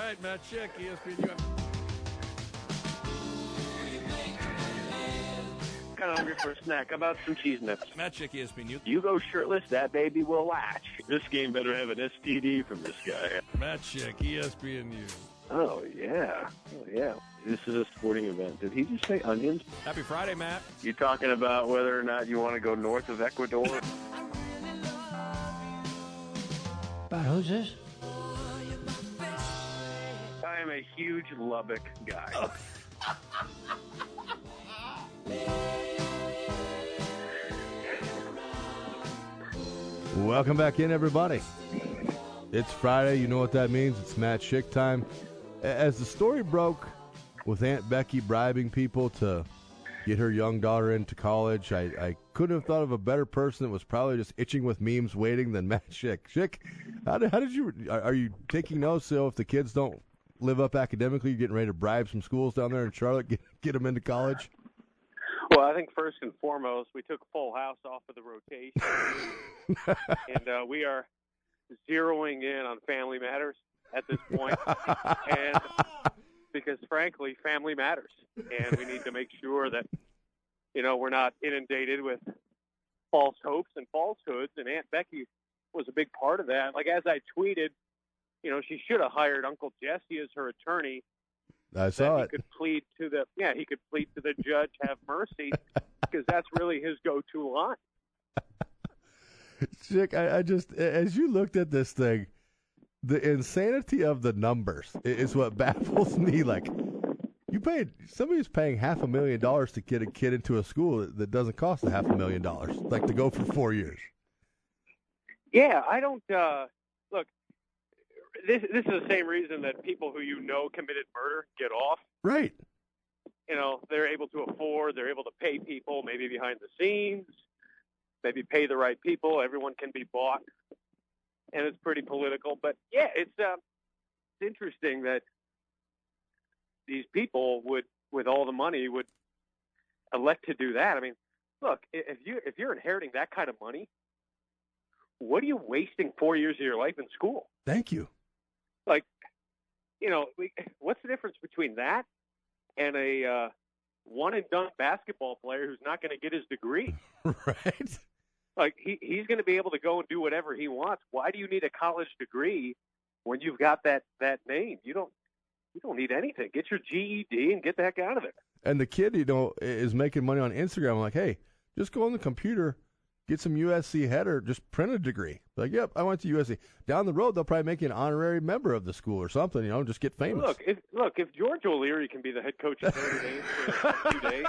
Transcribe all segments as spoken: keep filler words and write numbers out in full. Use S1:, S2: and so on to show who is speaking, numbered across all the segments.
S1: right, Matt Schick, E S P N U.
S2: Kind of hungry for a snack. How about some cheese nips?
S1: Matt Schick, E S P N U.
S2: You go shirtless, that baby will latch. This game better have an S T D from this guy.
S1: Matt Schick, E S P N U.
S2: Oh, yeah. Oh, yeah. This is a sporting event. Did he just say onions?
S1: Happy Friday, Matt.
S2: You talking about whether or not you want to go north of Ecuador?
S3: About who's this?
S2: I am a huge Lubbock guy.
S4: Welcome back in, everybody. It's Friday. You know what that means. It's Matt Schick time. As the story broke with Aunt Becky bribing people to get her young daughter into college, I, I couldn't have thought of a better person that was probably just itching with memes waiting than Matt Schick. Schick, how did, how did you, are you taking notes so if the kids don't live up academically, you're getting ready to bribe some schools down there in Charlotte, get, get them into college?
S2: Well, I think first and foremost, we took Full House off of the rotation, and uh, we are zeroing in on Family Matters at this point, and because, frankly, family matters, and we need to make sure that, you know, we're not inundated with false hopes and falsehoods, and Aunt Becky was a big part of that. Like, as I tweeted, you know, she should have hired Uncle Jesse as her attorney.
S4: I saw
S2: he
S4: it.
S2: Could plead to the yeah, he could plead to the judge, have mercy, because that's really his go-to line.
S4: Chick, I, I just as you looked at this thing, the insanity of the numbers is what baffles me. Like, you paid somebody's paying half a million dollars to get a kid into a school that doesn't cost a half a million dollars, like to go for four years.
S2: Yeah, I don't uh, look. This this is the same reason that people who you know committed murder get off.
S4: Right.
S2: You know, they're able to afford, they're able to pay people, maybe behind the scenes, maybe pay the right people. Everyone can be bought, and it's pretty political. But, yeah, it's, uh, it's interesting that these people would, with all the money, would elect to do that. I mean, look, if, you, if you're inheriting that kind of money, what are you wasting four years of your life in school?
S4: Thank you.
S2: Like, you know, we, what's the difference between that and a uh, one-and-done basketball player who's not going to get his degree?
S4: Right.
S2: Like, he, he's going to be able to go and do whatever he wants. Why do you need a college degree when you've got that, that name? You don't you don't need anything. Get your G E D and get the heck out of it.
S4: And the kid, you know, is making money on Instagram. I'm like, hey, just go on the computer, get some U S C header, just print a degree. Like, yep, I went to U S C. Down the road, they'll probably make you an honorary member of the school or something, you know, just get famous.
S2: Look, if look, if George O'Leary can be the head coach of Notre Dame for a few days,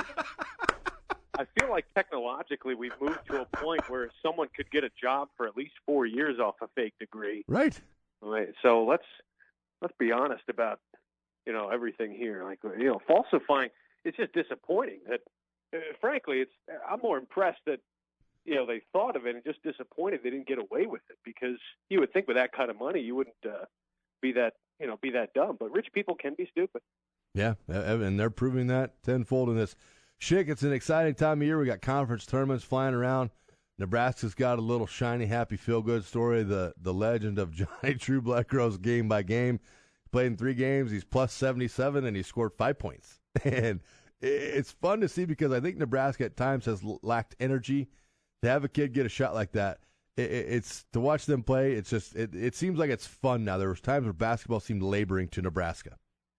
S2: I feel like technologically we've moved to a point where someone could get a job for at least four years off a fake degree.
S4: Right.
S2: Right. So let's let's be honest about, you know, everything here. Like, you know, falsifying, it's just disappointing that, uh, frankly, it's I'm more impressed that, you know, they thought of it and just disappointed they didn't get away with it, because you would think with that kind of money you wouldn't uh, be that, you know, be that dumb. But rich people can be stupid.
S4: Yeah, and they're proving that tenfold in this. Schick, it's an exciting time of year. We got conference tournaments flying around. Nebraska's got a little shiny, happy, feel-good story, the the legend of Johnny Trueblood grows game by game. He played in three games. He's plus seventy-seven, and he scored five points. And it's fun to see, because I think Nebraska at times has lacked energy. To have a kid get a shot like that, it, it's to watch them play. It's just it, it seems like it's fun now. There was times where basketball seemed laboring to Nebraska.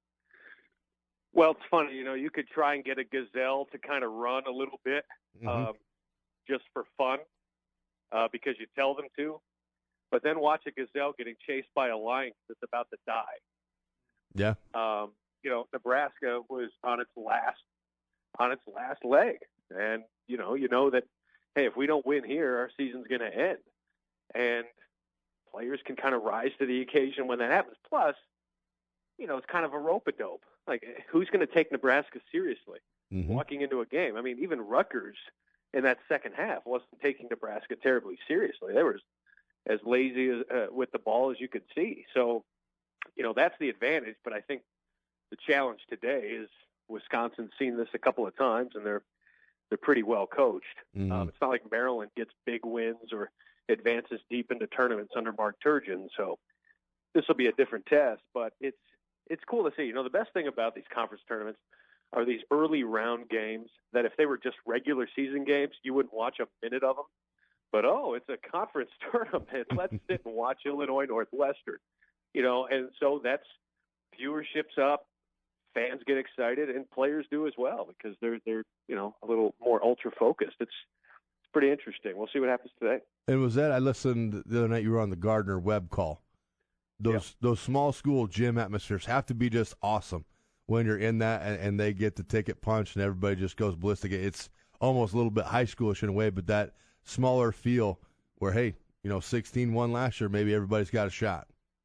S2: Well, it's funny, you know, you could try and get a gazelle to kind of run a little bit,
S4: Mm-hmm.
S2: um, just for fun, uh, because you tell them to, but then watch a gazelle getting chased by a lion that's about to die.
S4: Yeah.
S2: Um, you know, Nebraska was on its last on its last leg, and you know, you know that. Hey, if we don't win here, our season's going to end. And players can kind of rise to the occasion when that happens. Plus, you know, it's kind of a rope-a-dope. Like, who's going to take Nebraska seriously
S4: Mm-hmm.
S2: walking into a game? I mean, even Rutgers in that second half wasn't taking Nebraska terribly seriously. They were as, as lazy as, uh, with the ball as you could see. So, you know, that's the advantage. But I think the challenge today is Wisconsin's seen this a couple of times, and they're They're pretty well coached.
S4: Mm-hmm.
S2: Um, it's not like Maryland gets big wins or advances deep into tournaments under Mark Turgeon. So this will be a different test, but it's it's cool to see. You know, the best thing about these conference tournaments are these early round games that if they were just regular season games, you wouldn't watch a minute of them. But, oh, it's a conference tournament. Let's sit and watch Illinois Northwestern. You know, and so that's viewership's up. Fans get excited, and players do as well because they're, they're you know, a little more ultra-focused. It's, it's pretty interesting. We'll see what happens today.
S4: And was that, I listened the other night, you were on the Gardner Webb call. Those
S2: Yep.
S4: those small school gym atmospheres have to be just awesome when you're in that and, and they get the ticket punch and everybody just goes ballistic. It's almost a little bit high schoolish in a way, but that smaller feel where, hey, you know, sixteen won last year, maybe everybody's got a shot.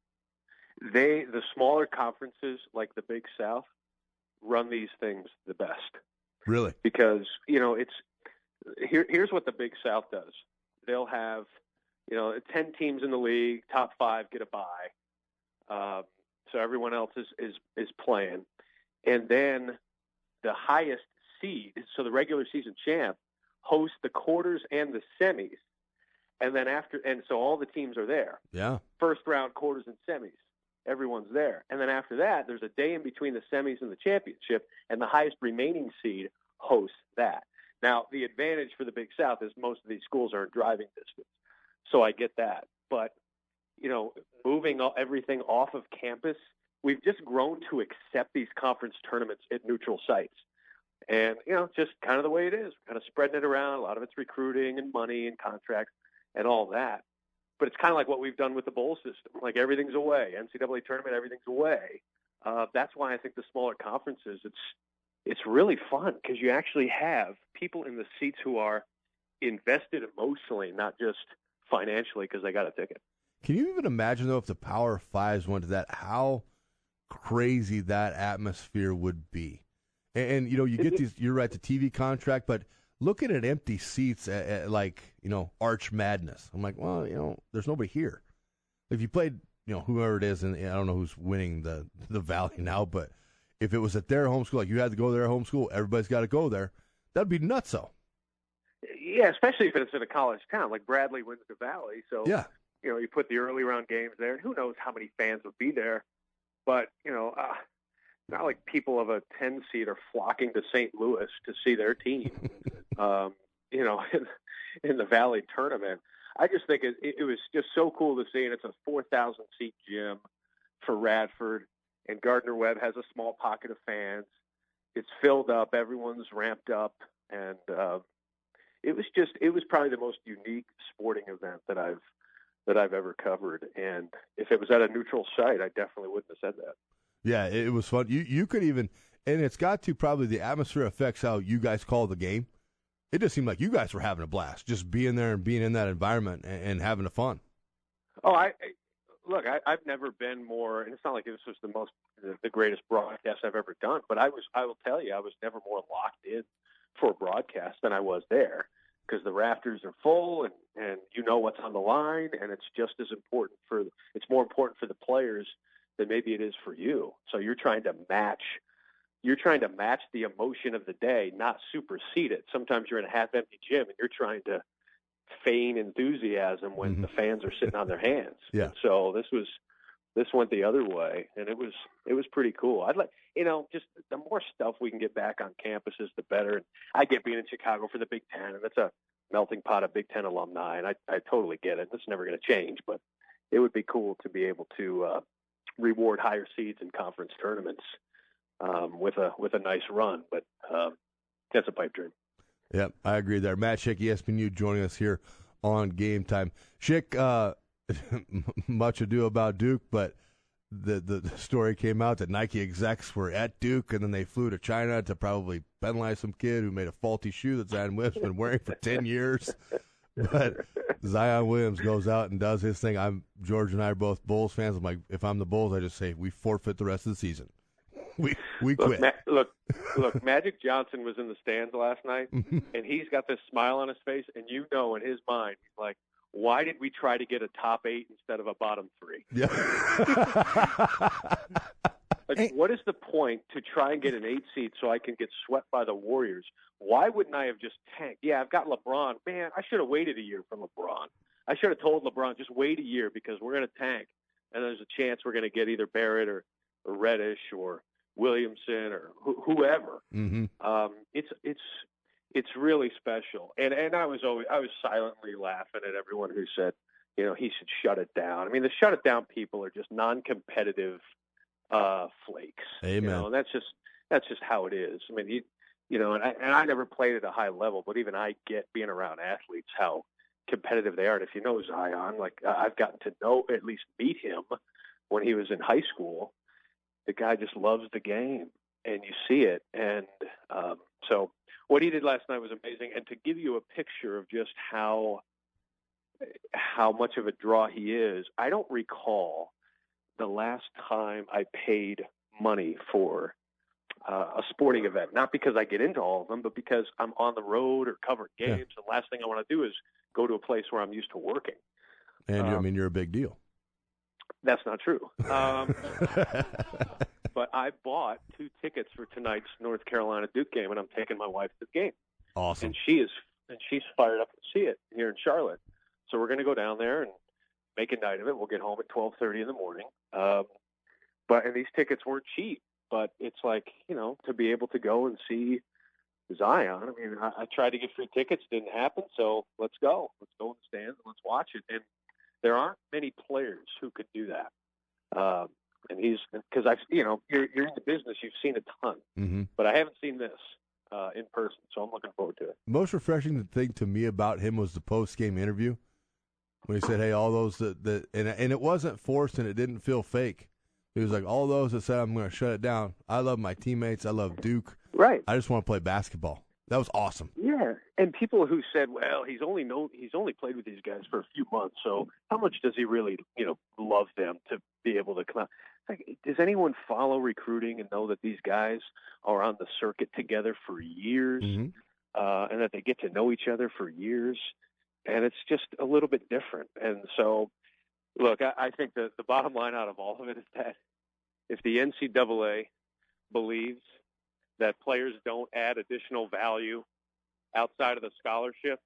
S2: They, the smaller conferences like the Big South, run these things the best.
S4: Really?
S2: Because, you know, it's here, here's what the Big South does. They'll have, you know, ten teams in the league, top five get a bye. Uh, so everyone else is, is, is playing. And then the highest seed, so the regular season champ, hosts the quarters and the semis. And then after, and so all the teams are there.
S4: Yeah.
S2: First round, quarters, and semis. Everyone's there. And then after that, there's a day in between the semis and the championship, and the highest remaining seed hosts that. Now, the advantage for the Big South is most of these schools are in driving distance. So I get that. But, you know, moving everything off of campus, we've just grown to accept these conference tournaments at neutral sites. And, you know, just kind of the way it is. We're kind of spreading it around. A lot of it's recruiting and money and contracts and all that. But it's kind of like what we've done with the bowl system. Like everything's away. N C double A tournament, everything's away. Uh, that's why I think the smaller conferences, it's it's really fun because you actually have people in the seats who are invested emotionally, not just financially because they got a ticket.
S4: Can you even imagine, though, if the Power Fives went to that, how crazy that atmosphere would be? And, and you know, you get these, you're right, the T V contract, but looking at empty seats at, at like, you know, Arch Madness. I'm like, well, you know, there's nobody here. If you played, you know, whoever it is, and I don't know who's winning the, the Valley now, but if it was at their home school, like you had to go to their home school, everybody's got to go there, that'd be nutso.
S2: Yeah, especially if it's in a college town. Like Bradley wins the Valley, so,
S4: yeah.
S2: you know, you put the early round games there, and who knows how many fans would be there. But, you know, uh, not like people of a ten seed are flocking to Saint Louis to see their team, um, you know, in, in the Valley tournament. I just think it, it was just so cool to see, and it's a four thousand seat gym for Radford, and Gardner Webb has a small pocket of fans. It's filled up, everyone's ramped up, and uh, it was just it was probably the most unique sporting event that I've that I've ever covered. And if it was at a neutral site, I definitely wouldn't have said that.
S4: Yeah, it was fun. You you could even, and it's got to probably the atmosphere affects how you guys call the game. It just seemed like you guys were having a blast, just being there and being in that environment and, and having a fun.
S2: Oh, I, I look, I, I've never been more, and it's not like this was the most, the, the greatest broadcast I've ever done, but I was, I will tell you, I was never more locked in for a broadcast than I was there because the rafters are full and, and you know what's on the line, and it's just as important for, it's more important for the players than maybe it is for you. So you're trying to match, you're trying to match the emotion of the day, not supersede it. Sometimes you're in a half-empty gym and you're trying to feign enthusiasm when mm-hmm. the fans are sitting on their hands.
S4: Yeah.
S2: And so this was, this went the other way, and it was, it was pretty cool. I'd like, you know, just the more stuff we can get back on campuses, the better. And I get being in Chicago for the Big Ten, and it's a melting pot of Big Ten alumni, and I, I totally get it. It's never going to change, but it would be cool to be able to, uh, reward higher seeds in conference tournaments um, with a with a nice run, but um, that's a pipe dream.
S4: Yeah, I agree there. Matt Schick, E S P N U, joining us here on Game Time. Schick, uh, much ado about Duke, but the, the the story came out that Nike execs were at Duke, and then they flew to China to probably penalize some kid who made a faulty shoe that Zion Williams been wearing for ten years. But Zion Williams goes out and does his thing. I'm George and I are both Bulls fans. I'm like, if I'm the Bulls, I just say we forfeit the rest of the season. We we
S2: look,
S4: quit.
S2: Ma- look, look. Magic Johnson was in the stands last night, and he's got this smile on his face, and you know, in his mind, he's like, "Why did we try to get a top eight instead of a bottom three?"
S4: Yeah.
S2: Like,
S5: hey.
S2: What is the point to try and get an eight seed so I can get swept by the Warriors? Why wouldn't I have just tanked? Yeah, I've got LeBron. Man, I should have waited a year for LeBron. I should have told LeBron, just wait a year because we're going to tank, and there's a chance we're going to get either Barrett or Reddish or Williamson or wh- whoever.
S4: Mm-hmm.
S2: Um, it's it's it's really special. And and I was always I was silently laughing at everyone who said, you know, he should shut it down. I mean, the shut it down people are just non-competitive uh, flakes.
S4: Amen.
S2: You know, and that's just that's just how it is. I mean, you you know, and I, and I never played at a high level, but even I get being around athletes how competitive they are. And if you know Zion, like I've gotten to know, at least meet him when he was in high school. The guy just loves the game, and you see it. And um, so what he did last night was amazing. And to give you a picture of just how how much of a draw he is, I don't recall the last time I paid money for uh, a sporting event. Not because I get into all of them, but because I'm on the road or covering games.
S4: Yeah.
S2: The last thing I want to do is go to a place where I'm used to working.
S4: And
S2: um,
S4: I mean, you're a big deal.
S2: That's not true. Um, but I bought two tickets for tonight's North Carolina Duke game, and I'm taking my wife to the game.
S4: Awesome.
S2: And she is, and she's fired up to see it here in Charlotte. So we're going to go down there and make a night of it. We'll get home at twelve thirty in the morning. Um, but and these tickets weren't cheap, but it's like, you know, to be able to go and see Zion. I mean, I, I tried to get free tickets, didn't happen. So let's go. Let's go in the stands and let's watch it. And there aren't many players who could do that. Um, and he's, because I've, you know, you're, you're in the business, you've seen a ton,
S4: Mm-hmm.
S2: but I haven't seen this uh, in person. So I'm looking forward to it.
S4: Most refreshing thing to me about him was the post-game interview when he said, hey, all those that, that and, and it wasn't forced and it didn't feel fake. He was like, all those that said, I'm going to shut it down. I love my teammates. I love Duke.
S2: Right.
S4: I just want to play basketball. That was awesome.
S2: Yeah, and people who said, "Well, he's only known, he's only played with these guys for a few months, so how much does he really, you know, love them to be able to come out?" Like, does anyone follow recruiting and know that these guys are on the circuit together for years,
S4: Mm-hmm.
S2: uh, and that they get to know each other for years? And it's just a little bit different. And so, look, I, I think that the bottom line out of all of it is that if the N C double A believes that players don't add additional value outside of the scholarship,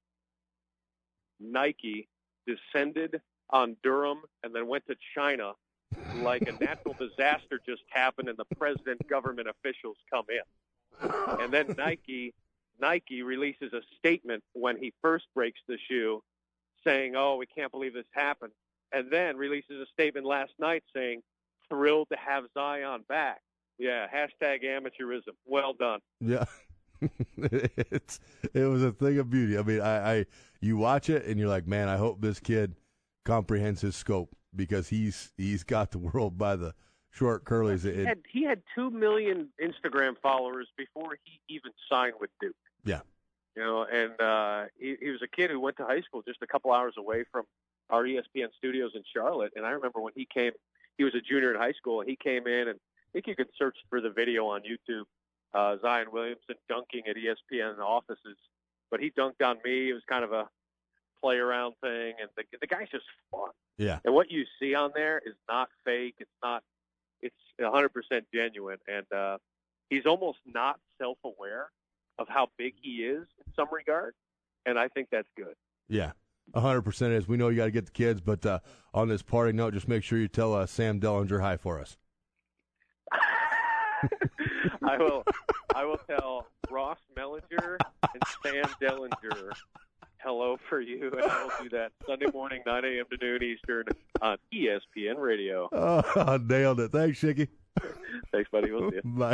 S2: Nike descended on Durham and then went to China like a natural disaster just happened and the president, government officials come in. And then Nike Nike releases a statement when he first breaks the shoe saying, oh, we can't believe this happened, and then releases a statement last night saying, thrilled to have Zion back. Yeah, hashtag amateurism. Well done.
S4: Yeah. it's it was a thing of beauty. I mean, I, I you watch it and you're like, man, I hope this kid comprehends his scope because he's he's got the world by the short curlies.
S2: He had, he had two million Instagram followers before he even signed with Duke.
S4: Yeah.
S2: You know, and uh, he, he was a kid who went to high school just a couple hours away from our E S P N studios in Charlotte. And I remember when he came, he was a junior in high school, and he came in, and I think you could search for the video on YouTube, uh, Zion Williamson dunking at E S P N offices. But he dunked on me. It was kind of a play-around thing, and the, the guy's just fun.
S4: Yeah.
S2: And what you see on there is not fake. It's not – it's one hundred percent genuine. And uh, he's almost not self-aware of how big he is in some regard, and I think that's good.
S4: Yeah. one hundred percent is. We know you got to get the kids, but uh, on this parting note, just make sure you tell uh, Sam Dellinger hi for us.
S2: I will. I will tell Ross Mellinger and Sam Dellinger hello for you, and I will do that Sunday morning, nine a.m. to noon Eastern on E S P N Radio.
S4: Oh, nailed it. Thanks, Shicky.
S2: Thanks, buddy. We'll see you.
S4: Bye.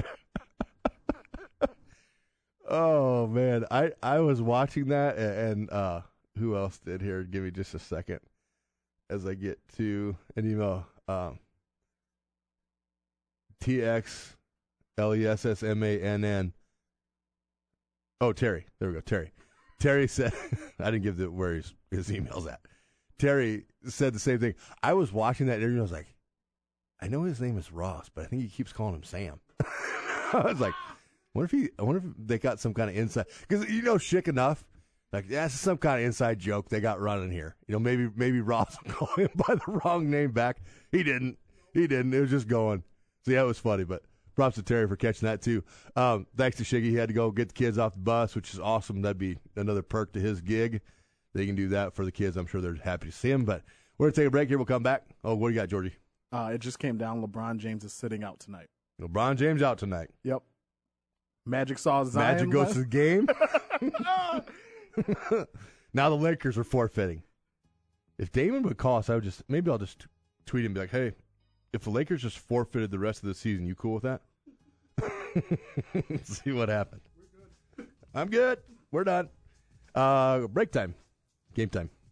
S4: Oh man, I I was watching that, and uh, who else did here? Give me just a second as I get to an email. Um, T X L E S S M A N N. Oh, Terry. There we go. Terry. Terry said, I didn't give the where his, his email's at. Terry said the same thing. I was watching that interview, and I was like, I know his name is Ross, but I think he keeps calling him Sam. I was like, I wonder if he, I wonder if they got some kind of inside, because you know, Schick enough, like that's yeah, some kind of inside joke they got running here. You know, maybe maybe Ross will call him by the wrong name back. He didn't. He didn't. It was just going. So yeah, it was funny, but props to Terry for catching that too. Um, thanks to Shiggy, he had to go get the kids off the bus, which is awesome. That'd be another perk to his gig. They can do that for the kids. I'm sure they're happy to see him. But we're gonna take a break here. We'll come back. Oh, what do you got, Georgie?
S5: Uh, it just came down. LeBron James is sitting out tonight.
S4: LeBron James out tonight.
S5: Yep. Magic saw Zion.
S4: Magic goes
S5: last-
S4: to the game. Now the Lakers are forfeiting. If Damon would call us, I would just maybe I'll just tweet him and be like, "Hey, if the Lakers just forfeited the rest of the season, you cool with that?" See what happened. I'm good. We're done. Uh, break time. Game time.